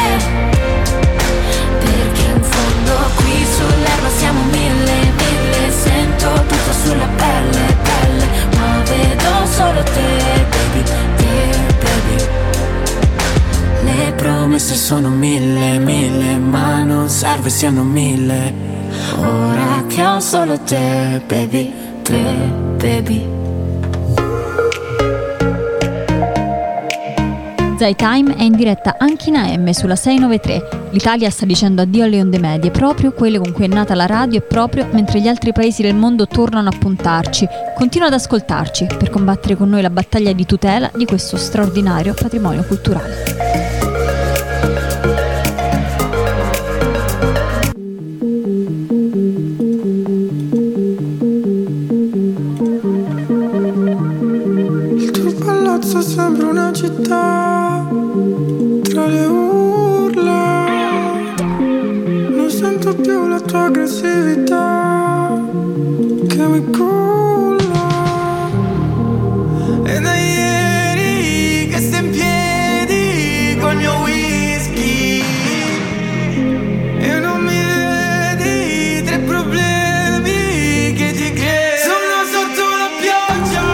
perché in fondo qui sull'erba siamo mille, mille. Sento tutto sulla pelle, pelle, ma vedo solo te, baby, te, baby. Le promesse sono mille, mille, ma non serve siano mille. Ora che ho solo te, baby, te, baby. Zai Time è in diretta anche in AM sulla 693. L'Italia sta dicendo addio alle onde medie, proprio quelle con cui è nata la radio, e proprio mentre gli altri paesi del mondo tornano a puntarci. Continua ad ascoltarci per combattere con noi la battaglia di tutela di questo straordinario patrimonio culturale. Il tuo palazzo sembra una città tra le urla, non sento più la tua aggressività che mi culla. E da ieri che stai in piedi col mio whisky e non mi vedi tra i problemi che ti crei. Sono sotto la pioggia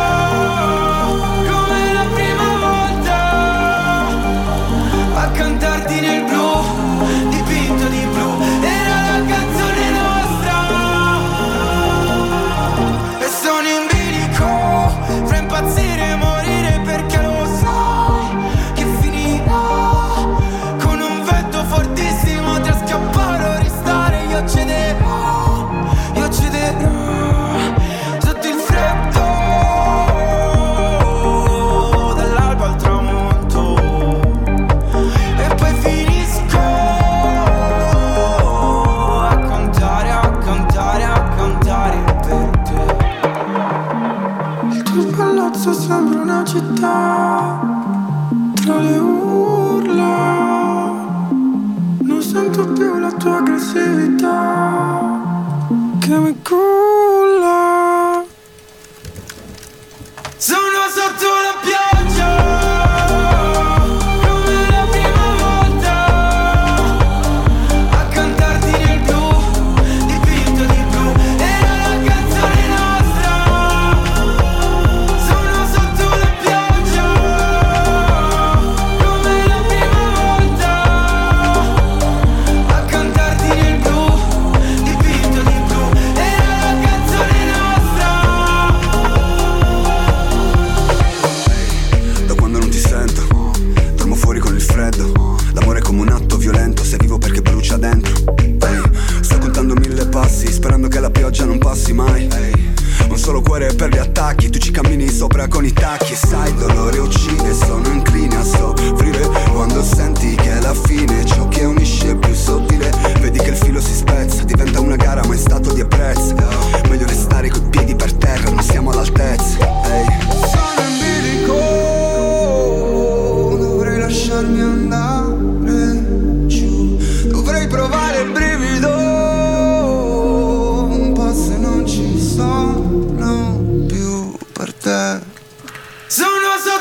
come la prima volta, a cantarti nel blu, dipinto di blu, era la canzone nostra. E sono in bilico, fra impazzire e morire, perché lo sai che finirà con un vento fortissimo tra scappare o restare. Io cederò sotto il freddo dall'alba al tramonto, e poi finisco a cantare, a cantare, a cantare per te. Il tuo palazzo sembra una città tra le urla, non sento più la tua aggressività che mi culla. Sono sotto la pioggia come la prima volta, a cantarti nel blu, dipinto di blu, era la canzone nostra. Sono sotto la pioggia come la prima volta, a cantarti nel blu, dipinto di blu, era la canzone nostra. Da quando non ti sento, dormo fuori con il freddo. L'amore è come un atto violento, se vivo perché brucia dentro. Sto contando 1000 passi, sperando che la pioggia non passi mai. Un solo cuore per gli attacchi, tu ci cammini sopra con i tacchi. E sai, il dolore uccide, sono incline a soffrire quando senti che è la fine. Ciò che unisce è più sottile, vedi che il filo si spezza, diventa una gara ma è stato di apprezzo. Meglio restare coi piedi per terra, non siamo all'altezza. Sono in bilico, dovrei lasciarmi andare giù, dovrei provare il brivido un po' se non ci sono più per te. Sono sotto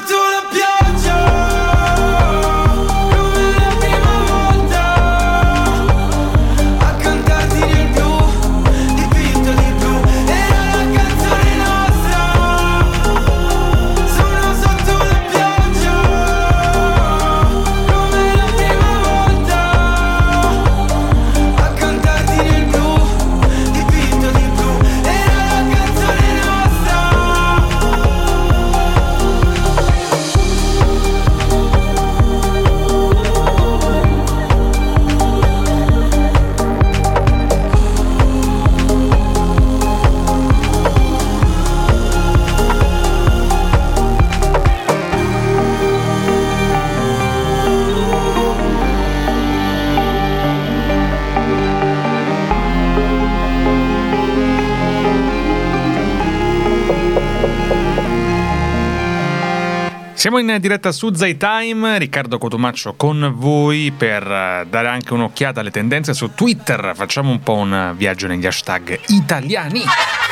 Siamo in diretta su Zai Time, Riccardo Cotumaccio con voi per dare anche un'occhiata alle tendenze su Twitter. Facciamo un po' un viaggio negli hashtag italiani.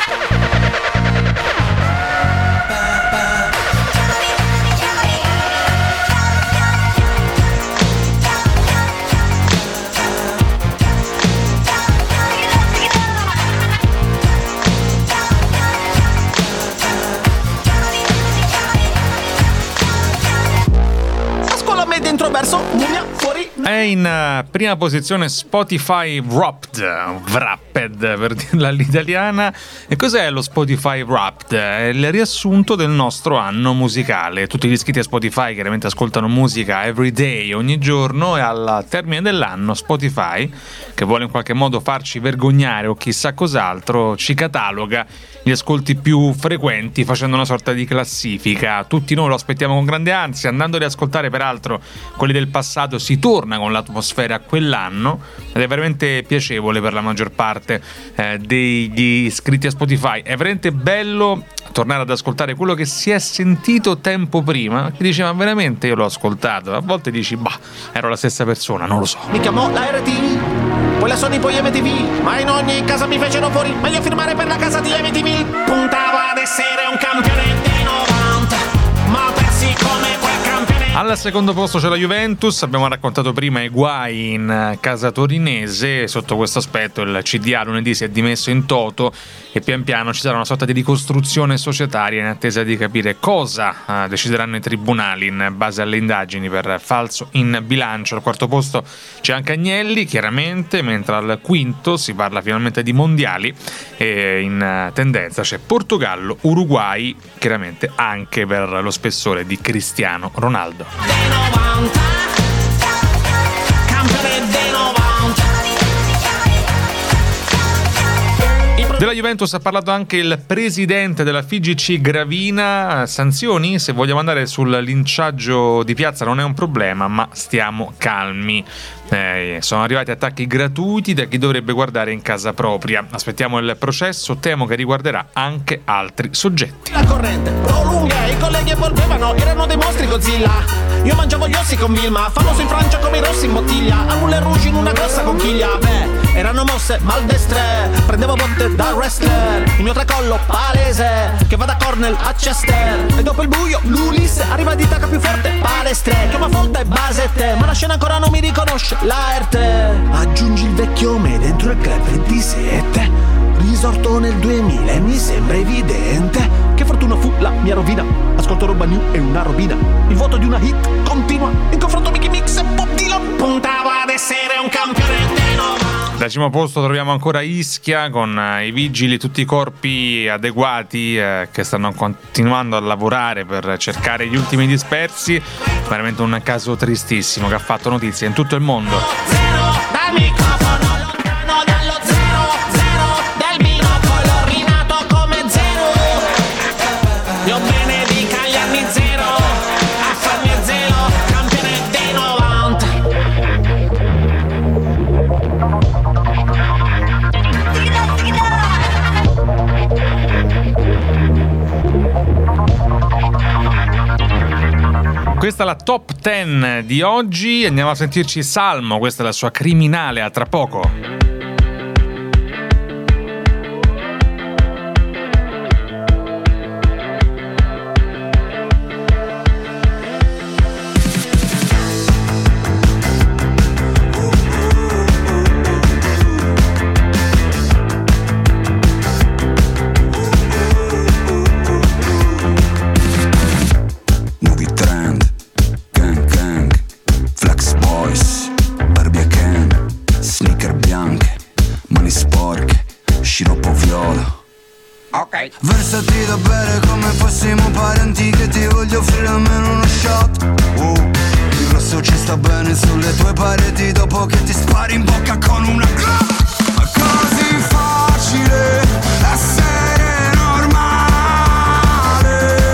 È in prima posizione Spotify Wrapped per dirla all'italiana. E cos'è lo Spotify Wrapped? È il riassunto del nostro anno musicale. Tutti gli iscritti a Spotify chiaramente ascoltano musica every day, ogni giorno, e al termine dell'anno Spotify, che vuole in qualche modo farci vergognare o chissà cos'altro, ci cataloga gli ascolti più frequenti facendo una sorta di classifica. Tutti noi lo aspettiamo con grande ansia, andando a riascoltare peraltro quelli del passato si torna con l'atmosfera a quell'anno ed è veramente piacevole per la maggior parte degli iscritti a Spotify. È veramente bello tornare ad ascoltare quello che si è sentito tempo prima, che dice ma veramente io l'ho ascoltato. A volte dici bah, ero la stessa persona, non lo so. Mi chiamò la RTV, poi la Sony, poi MTV, ma in ogni casa mi fecero fuori, meglio firmare per la casa di MTV. Puntava ad essere un campione dei 90, ma persi come quel campione. Al secondo posto c'è la Juventus, abbiamo raccontato prima i guai in casa torinese. Sotto questo aspetto il CDA lunedì si è dimesso in toto e pian piano ci sarà una sorta di ricostruzione societaria in attesa di capire cosa decideranno i tribunali in base alle indagini per falso in bilancio. Al quarto posto c'è anche Agnelli, chiaramente, mentre al quinto si parla finalmente di mondiali e in tendenza c'è Portogallo, Uruguay, chiaramente anche per lo spessore di Cristiano Ronaldo. Dei 90, campione dei 90. Della Juventus ha parlato anche il presidente della FIGC Gravina. Sanzioni? Se vogliamo andare sul linciaggio di piazza non è un problema, ma stiamo calmi. Sono arrivati attacchi gratuiti da chi dovrebbe guardare in casa propria. Aspettiamo il processo, temo che riguarderà anche altri soggetti. La corrente prolunga, i colleghi evolvevano, erano dei mostri Godzilla. Io mangiavo gli ossi con Vilma, famoso in Francia come i rossi in bottiglia. A Moulin Rouge in una grossa conchiglia. Beh, erano mosse maldestre, prendevo botte da wrestler. Il mio tracollo palese, che va da Cornell a Chester. E dopo il buio l'Ulisse arriva di tacca più forte, palestre. Chiama folta e basette, ma la scena ancora non mi riconosce. L'ART, aggiungi il vecchio me dentro il club 27. Risorto nel 2000 e mi sembra evidente che fortuna fu la mia rovina. Ascolto roba new e una robina. Il vuoto di una hit continua. In confronto Mickey Mix e Bob Dylan. Puntava ad essere un campione dei 90. Decimo posto troviamo ancora Ischia con i vigili, tutti i corpi adeguati che stanno continuando a lavorare per cercare gli ultimi dispersi. Veramente un caso tristissimo che ha fatto notizia in tutto il mondo. Dal microfono lontano dallo 0-0 del binocolo rinato come zero. Io benedica gli anni zero a farmi zero, campione dei 90. Questa è la top 10 di oggi. Andiamo a sentirci Salmo, questa è la sua Criminale, a tra poco. Versati da bere come fossimo parenti, che ti voglio offrire almeno uno shot. Il rosso ci sta bene sulle tue pareti dopo che ti spari in bocca con una Glock. Ma così facile essere normale.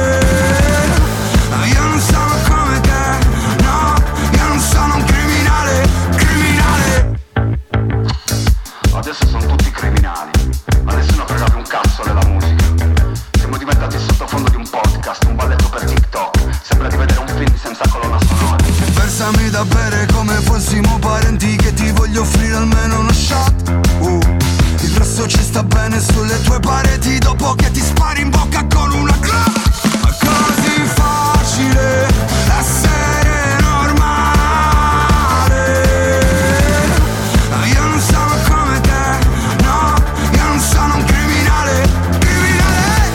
Io non sono come te, no, io non sono un criminale, criminale. Adesso sono tutti criminali, ma nessuno frega più un cazzo della musica. Siamo diventati il sottofondo di un podcast, un balletto per TikTok. Sembra di vedere dammi da bere come fossimo parenti, che ti voglio offrire almeno uno shot. Il resto ci sta bene sulle tue pareti, dopo che ti spari in bocca con una Glock. Ma così facile essere normale. Io non sono come te, no, io non sono un criminale, criminale.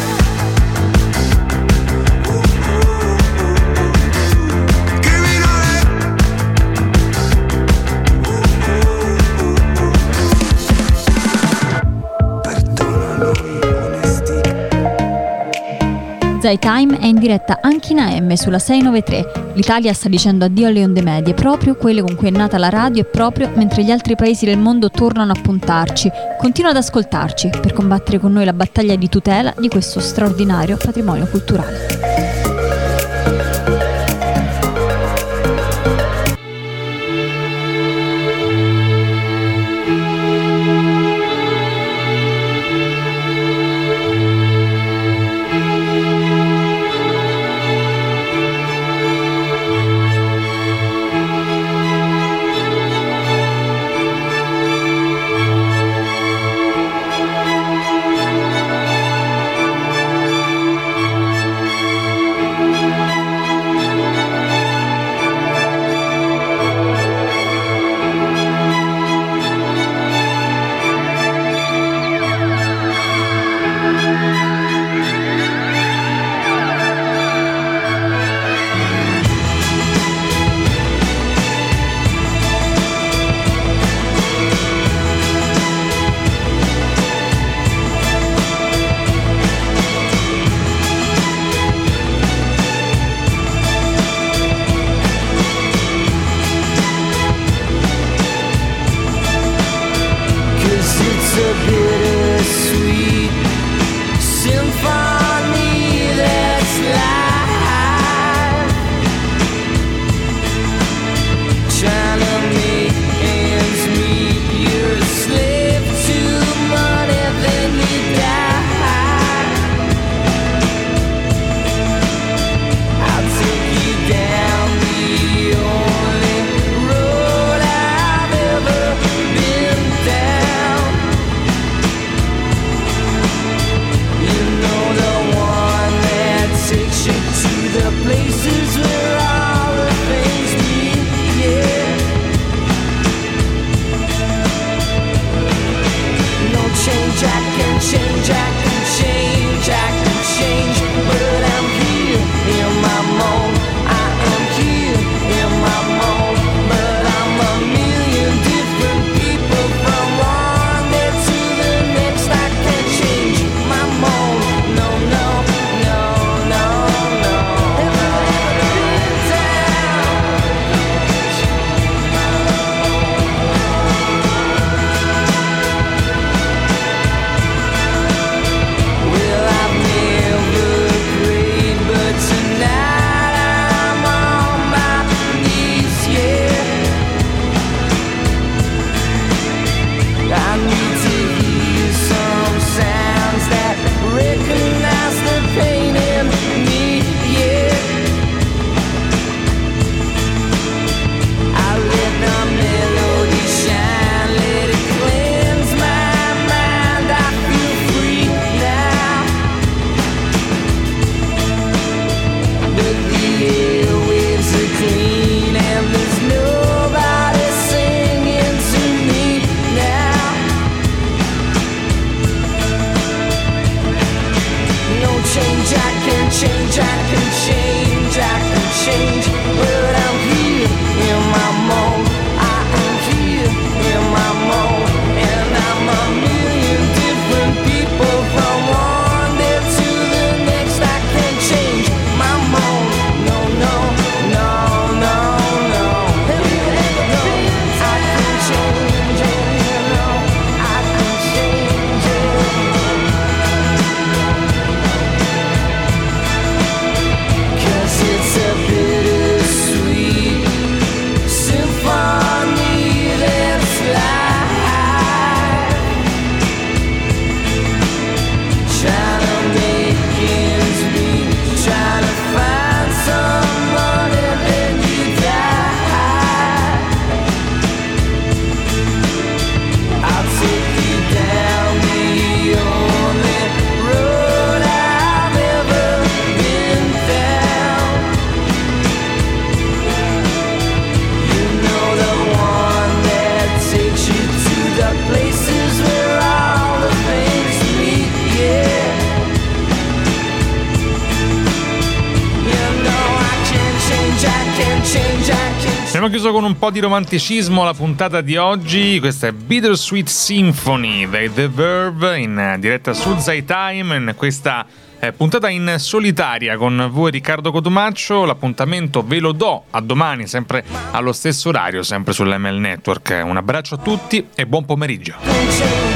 Criminale. Zai Time è in diretta anche in AM sulla 693. L'Italia sta dicendo addio alle onde medie, proprio quelle con cui è nata la radio, e proprio mentre gli altri paesi del mondo tornano a puntarci. Continua ad ascoltarci per combattere con noi la battaglia di tutela di questo straordinario patrimonio culturale. Abbiamo chiuso con un po' di romanticismo la puntata di oggi. Questa è Bittersweet Symphony dei The Verve in diretta su Zai Time, in questa puntata in solitaria con voi Riccardo Cotumaccio. L'appuntamento ve lo do a domani, sempre allo stesso orario, sempre sull'ML Network. Un abbraccio a tutti e buon pomeriggio.